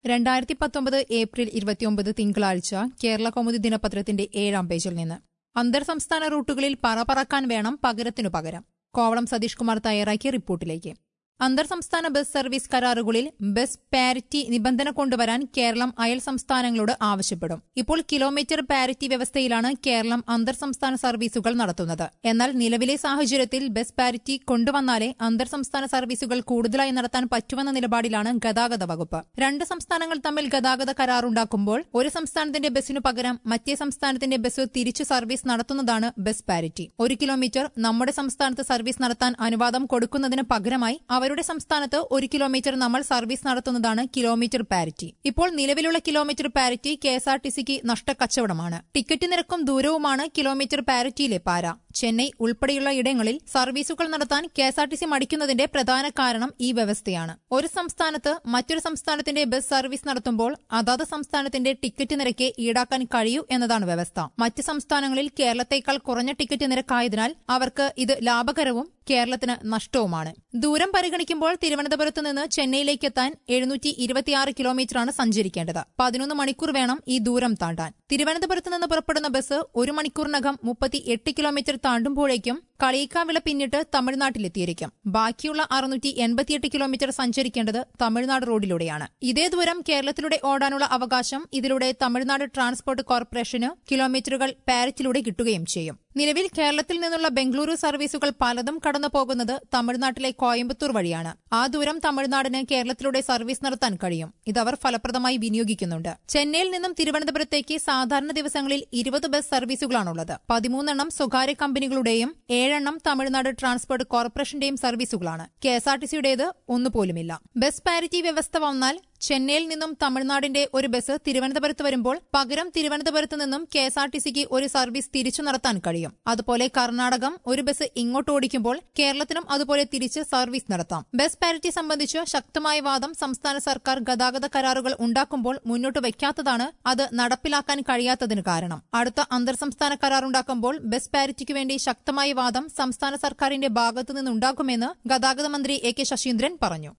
2019 April 29 തിങ്കളാഴ്ച കേരള കൗമുദി ദിനപത്രത്തിന്റെ 7-ാം പേജിൽ നിന്ന് അന്തർ സംസ്ഥാന റൂട്ടുകളിൽ പറക്കാൻ വേണം പകരത്തിനു പകരം. കോവളം സതീഷ് കുമാർ തയ്യാറാക്കിയ റിപ്പോർട്ടിലേക്ക്. അന്തർ സംസ്ഥാന ബസ് സർവീസ് കരാറുകളിൽ ബസ് പാരിറ്റി നിബന്ധന കൊണ്ടുവരാൻ കേരളം അയൽ സംസ്ഥാനങ്ങളോട് ആവശ്യപ്പെടും. ഇപ്പോൾ കിലോമീറ്റർ പാരിറ്റി വ്യവസ്ഥയിലാണ് കേരളം അന്തർ സംസ്ഥാന സർവീസുകൾ നടത്തുന്നത്. എന്നാൽ നിലവിലെ സാഹചര്യത്തിൽ ബസ് പാരിറ്റി കൊണ്ടുവന്നാലേ അന്തർ സംസ്ഥാന സർവീസുകൾ കൂടുതലായി നടത്താൻ പറ്റുമെന്ന നിലപാടിലാണ് ഗതാഗത വകുപ്പ്. രണ്ട് സംസ്ഥാനങ്ങൾ തമ്മിൽ ഗതാഗത കരാറുണ്ടാക്കുമ്പോൾ ഒരു സംസ്ഥാനത്തിന്റെ ബസ്സിനു പകരം മറ്റേ സംസ്ഥാനത്തിന്റെ ബസ് തിരിച്ചു സർവീസ് നടത്തുന്നതാണ് ബസ് പാരിറ്റി. 1 കിലോമീറ്റർ നമ്മുടെ സംസ്ഥാനത്ത് സർവീസ് നടത്താൻ അനുവാദം കൊടുക്കുന്നതിന് പകരമായി അവരുടെ സംസ്ഥാനത്ത് 1 കിലോമീറ്റർ നമ്മൾ സർവീസ് നടത്തുന്നതാണ് കിലോമീറ്റർ പാരിറ്റി. ഇപ്പോൾ നിലവിലുള്ള കിലോമീറ്റർ പാരിറ്റി കെഎസ്ആർടിസിക്ക് നഷ്ടക്കച്ചവടമാണ്. ടിക്കറ്റ് നിരക്കും ദൂരവുമാണ് കിലോമീറ്റർ പാരിറ്റിയിലെ പാര. ചെന്നൈ ഉൾപ്പെടെയുള്ള ഇടങ്ങളിൽ സർവീസുകൾ നടത്താൻ കെഎസ്ആർടിസി മടിക്കുന്നതിന്റെ പ്രധാന കാരണം ഈ വ്യവസ്ഥയാണ്. ഒരു സംസ്ഥാനത്ത് മറ്റൊരു സംസ്ഥാനത്തിന്റെ ബസ് സർവീസ് നടത്തുമ്പോൾ അതാത് സംസ്ഥാനത്തിന്റെ ടിക്കറ്റ് നിരക്ക് ഈടാക്കാൻ കഴിയൂ എന്നതാണ് വ്യവസ്ഥ. മറ്റ് സംസ്ഥാനങ്ങളിൽ കേരളത്തേക്കാൾ കുറഞ്ഞ ടിക്കറ്റ് നിരക്കായതിനാൽ അവർക്ക് ഇത് ലാഭകരവും കേരളത്തിന് നഷ്ടവുമാണ്. ദൂരം പരിഗണിക്കുമ്പോൾ തിരുവനന്തപുരത്ത് നിന്ന് ചെന്നൈയിലേക്ക് എത്താൻ 726 കിലോമീറ്ററാണ് സഞ്ചരിക്കേണ്ടത്. 11 മണിക്കൂർ വേണം ഈ ദൂരം താണ്ടാൻ. തിരുവനന്തപുരത്ത് നിന്ന് പുറപ്പെടുന്ന ബസ് 1 മണിക്കൂറിനകം 38 കിലോമീറ്റർ താണ്ടുമ്പോഴേക്കും കളിയിക്കാവിള പിന്നിട്ട് തമിഴ്നാട്ടിലെത്തിയിരിക്കും. ബാക്കിയുള്ള 688 കിലോമീറ്റർ സഞ്ചരിക്കേണ്ടത് തമിഴ്നാട് റോഡിലൂടെയാണ്. ഇതേ ദൂരം കേരളത്തിലൂടെ ഓടാനുള്ള അവകാശം ഇതിലൂടെ തമിഴ്നാട് ട്രാൻസ്പോർട്ട് കോർപ്പറേഷന് കിലോമീറ്ററുകൾ പാരിറ്റിലൂടെ കിട്ടുകയും ചെയ്യും. നിലവിൽ കേരളത്തിൽ നിന്നുള്ള ബംഗളൂരു സർവീസുകൾ പലതും കടന്നു പോകുന്നത് തമിഴ്നാട്ടിലെ കോയമ്പത്തൂർ വഴിയാണ്. ആ ദൂരം തമിഴ്നാടിന് കേരളത്തിലൂടെ സർവീസ് നടത്താൻ കഴിയും. ഇതവർ ഫലപ്രദമായി വിനിയോഗിക്കുന്നുണ്ട്. ചെന്നൈയിൽ നിന്നും തിരുവനന്തപുരത്തേക്ക് സാധാരണ ദിവസങ്ങളിൽ 20 ബസ് സർവീസുകളാണുള്ളത്. 13 സ്വകാര്യ കമ്പനികളുടെയും 7 തമിഴ്നാട് ട്രാൻസ്പോർട്ട് കോർപ്പറേഷന്റെയും സർവീസുകളാണ്. കെഎസ്ആർടിസിയുടേത് ഒന്നുപോലുമില്ല. ബസ് പാരിറ്റി വ്യവസ്ഥ വന്നാൽ ചെന്നൈയിൽ നിന്നും തമിഴ്നാടിന്റെ ഒരു ബസ് തിരുവനന്തപുരത്ത് വരുമ്പോൾ പകരം തിരുവനന്തപുരത്ത് നിന്നും കെഎസ്ആർടിസിക്ക് ഒരു സർവീസ് തിരിച്ചു നടത്താൻ കഴിയും. അതുപോലെ കർണാടകം ഒരു ബസ് ഇങ്ങോട്ട് ഓടിക്കുമ്പോൾ കേരളത്തിനും അതുപോലെ തിരിച്ച് സർവീസ് നടത്താം. ബസ് പാരിറ്റി സംബന്ധിച്ച് ശക്തമായ വാദം സംസ്ഥാന സർക്കാർ ഗതാഗത കരാറുകൾ ഉണ്ടാക്കുമ്പോൾ മുന്നോട്ട് വയ്ക്കാത്തതാണ് അത് നടപ്പിലാക്കാൻ കഴിയാത്തതിന് കാരണം. അടുത്ത അന്തർ സംസ്ഥാന കരാറുണ്ടാക്കുമ്പോൾ ബസ് പാരിറ്റിക്ക് വേണ്ടി ശക്തമായ വാദം സംസ്ഥാന സർക്കാരിന്റെ ഭാഗത്തുനിന്നുണ്ടാകുമെന്ന് ഗതാഗത മന്ത്രി എ കെ ശശീന്ദ്രൻ പറഞ്ഞു.